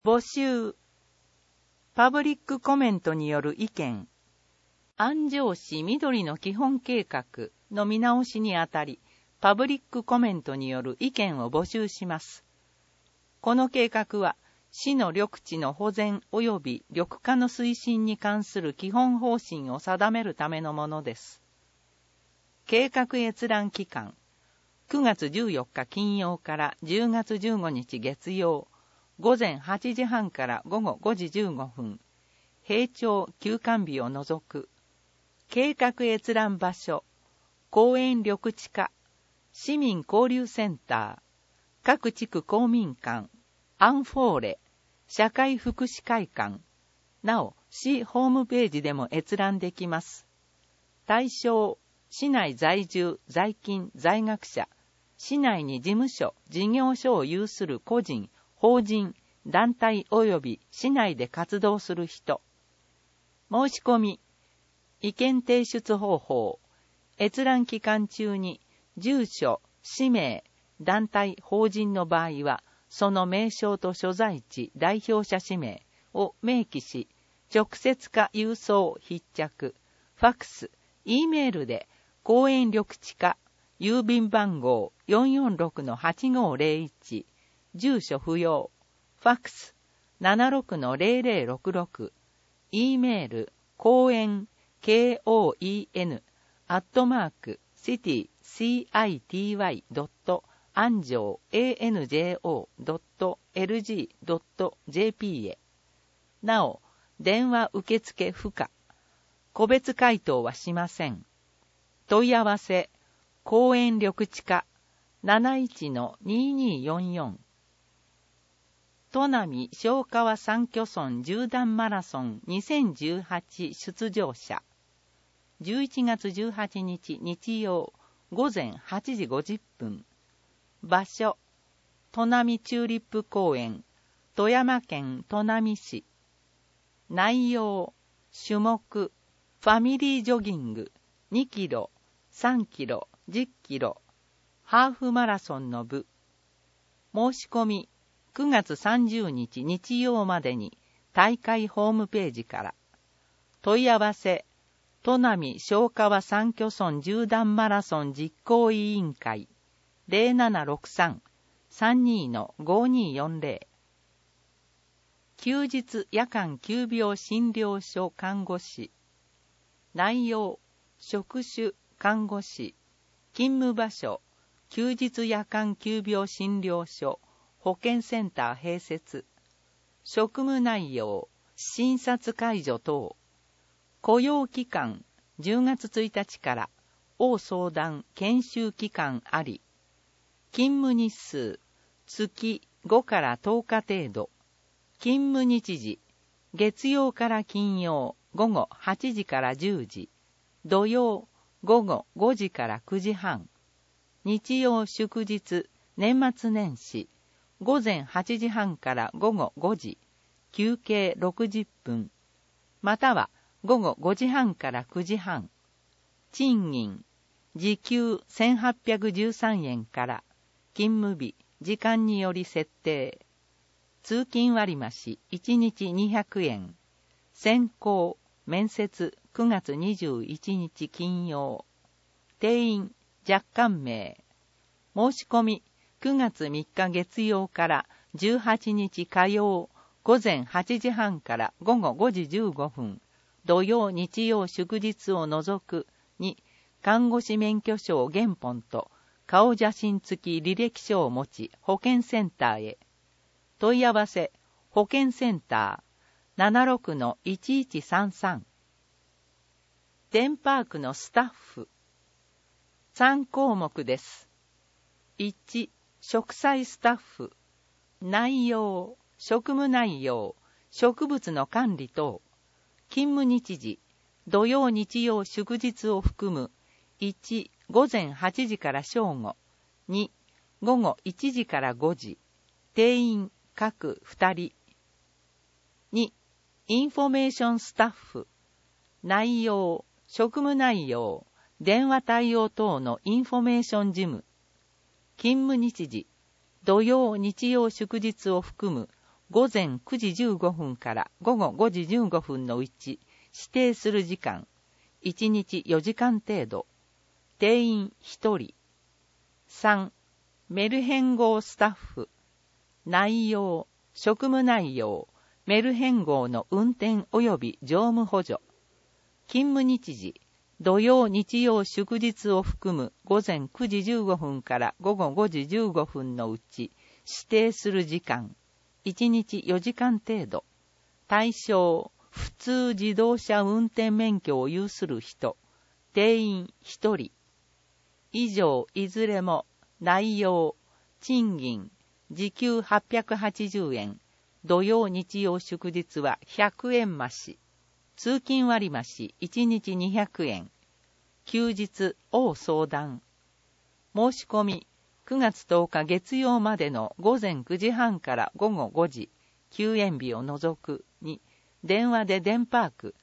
募集。パブリックコメントによる意見。安城市緑の基本計画の見直しにあたり、パブリックコメントによる意見を募集します。この計画は、市の緑地の保全及び緑化の推進に関する基本方針を定めるためのものです。計画閲覧期間、9月14日金曜から10月15日月曜、午前8時半から午後5時15分、平町休館日を除く。計画閲覧場所、公園緑地課、市民交流センター、各地区公民館、アンフォーレ、社会福祉会館、なお、市ホームページでも閲覧できます。対象、市内在住、在勤、在学者、市内に事務所、事業所を有する個人、法人、団体及び市内で活動する人。申し込み、意見提出方法、閲覧期間中に住所、氏名、団体、法人の場合は、その名称と所在地、代表者氏名を明記し、直接か郵送、筆着、ファックス、Eメールで、公園緑地課、郵便番号 446-8501、住所不要、ファックス 76-0066、Eメール、公園、koen.city.anjo.anjo.lg.jp へ。なお、電話受付不可。個別回答はしません。問い合わせ、公園緑地課 71-2244。砺波小川三居村縦断マラソン2018出場者。11月18日日曜午前8時50分。場所、砺波チューリップ公園、富山県砺波市。内容、種目、ファミリージョギング、2キロ、3キロ、10キロ、ハーフマラソンの部。申し込み、9月30日日曜までに大会ホームページから。問い合わせ、砺波小川三居村縦断マラソン実行委員会 0763-32-5240。休日夜間急病診療所看護師。内容、職種看護師。勤務場所、休日夜間急病診療所保健センター併設。職務内容、診察介助等。雇用期間、10月1日から応相談研修期間あり。勤務日数、月5から10日程度。勤務日時、月曜から金曜午後8時から10時。土曜午後5時から9時半。日曜祝日、年末年始。午前8時半から午後5時、休憩60分、または午後5時半から9時半。賃金、時給1813円から、勤務日、時間により設定。通勤割増1日200円。選考、面接9月21日金曜。定員、若干名。申し込み、9月3日月曜から18日火曜午前8時半から午後5時15分、土曜日曜祝日を除くに、看護師免許証原本と顔写真付き履歴書を持ち保健センターへ。問い合わせ、保健センター 76-1133。デンパークのスタッフ。3項目です。1、植栽スタッフ。内容、職務内容、植物の管理等。勤務日時、土曜日曜祝日を含む。1、午前8時から正午。2、午後1時から5時。定員各2人。2、インフォメーションスタッフ。内容、職務内容、電話対応等のインフォメーション事務。勤務日時、土曜日曜祝日を含む午前9時15分から午後5時15分のうち指定する時間、1日4時間程度。定員1人。3、メル変号スタッフ。内容、職務内容、メル変号の運転及び乗務補助。勤務日時、土曜日曜祝日を含む午前9時15分から午後5時15分のうち指定する時間、1日4時間程度。対象、普通自動車運転免許を有する人。定員1人。以上いずれも内容、賃金、時給880円、土曜日曜祝日は100円増し、通勤割増1日200円、休日応相談。申し込み、9月10日月曜までの午前9時半から午後5時、休園日を除くに、電話でデンパーク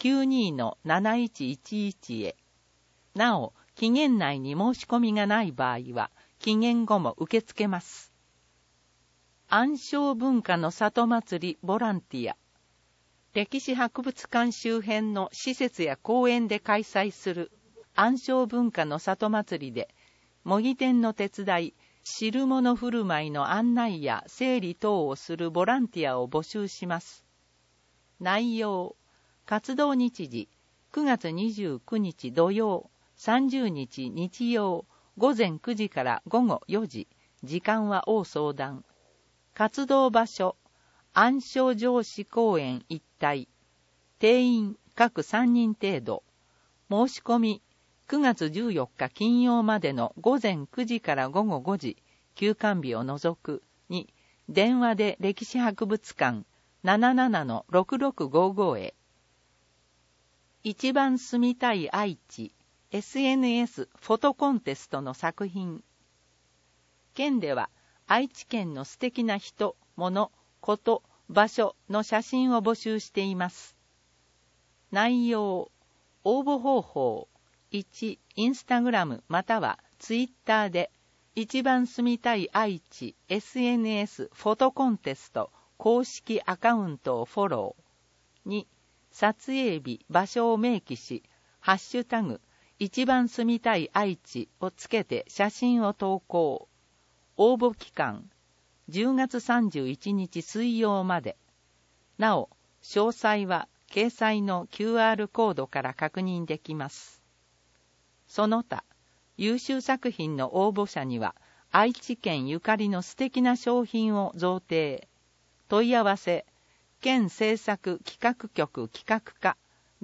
92-7111 へ。なお、期限内に申し込みがない場合は、期限後も受け付けます。暗礁文化の里祭りボランティア。歴史博物館周辺の施設や公園で開催する暗礁文化の里祭りで、模擬店の手伝い、汁物振る舞いの案内や整理等をするボランティアを募集します。内容、活動日時、9月29日土曜、30日日曜、午前9時から午後4時、時間は応相談。活動場所、暗礁城址公園一帯。定員各3人程度。申し込み、9月14日金曜までの午前9時から午後5時、休館日を除くに、電話で歴史博物館 77-6655 へ。一番住みたい愛知 SNS フォトコンテストの作品。県では愛知県の素敵な人、物、こと、場所の写真を募集しています。内容、応募方法、1、インスタグラムまたはツイッターで、一番住みたい愛知 SNS フォトコンテスト公式アカウントをフォロー。2、撮影日、場所を明記し、ハッシュタグ、一番住みたい愛知をつけて写真を投稿。応募期間、10月31日水曜まで。なお、詳細は掲載の QR コードから確認できます。その他、優秀作品の応募者には、愛知県ゆかりの素敵な商品を贈呈。問い合わせ、県政策企画局企画課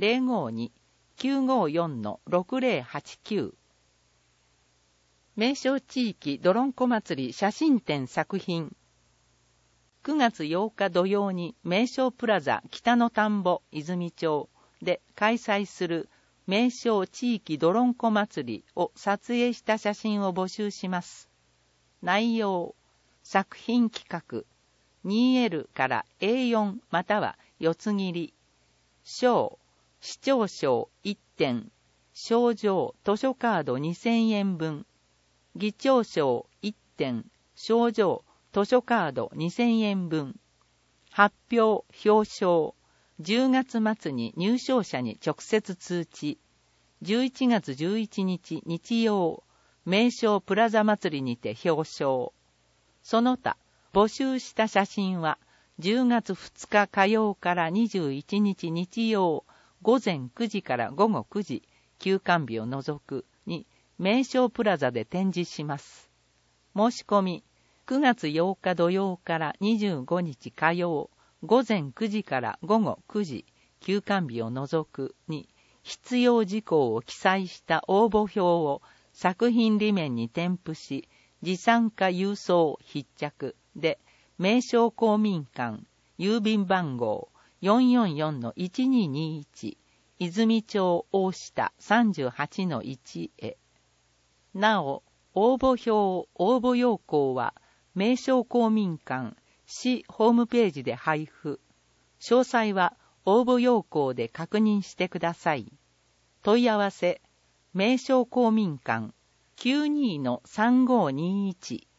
052-954-6089。名勝地域どろんこ祭り写真展作品。9月8日土曜に名勝プラザ北の田んぼ泉町で開催する名勝地域どろんこ祭りを撮影した写真を募集します。内容、作品企画、2L から A4 または四つ切り。賞、市長賞1点、賞状図書カード2000円分。議長賞1点、賞状図書カード2000円分。発表、表彰。10月末に入賞者に直接通知。11月11日日曜、名勝プラザ祭りにて表彰。その他、募集した写真は、10月2日火曜から21日日曜、午前9時から午後9時、休館日を除くに、名勝プラザで展示します。申し込み、9月8日土曜から25日火曜、午前9時から午後9時、休館日を除くに、必要事項を記載した応募表を作品裏面に添付し、持参か郵送必着で、名勝公民館、郵便番号 444-1221、泉町大下 38-1 へ。なお、応募表、応募要項は、名勝公民館、市ホームページで配布。詳細は応募要項で確認してください。問い合わせ、名勝公民館 92-3521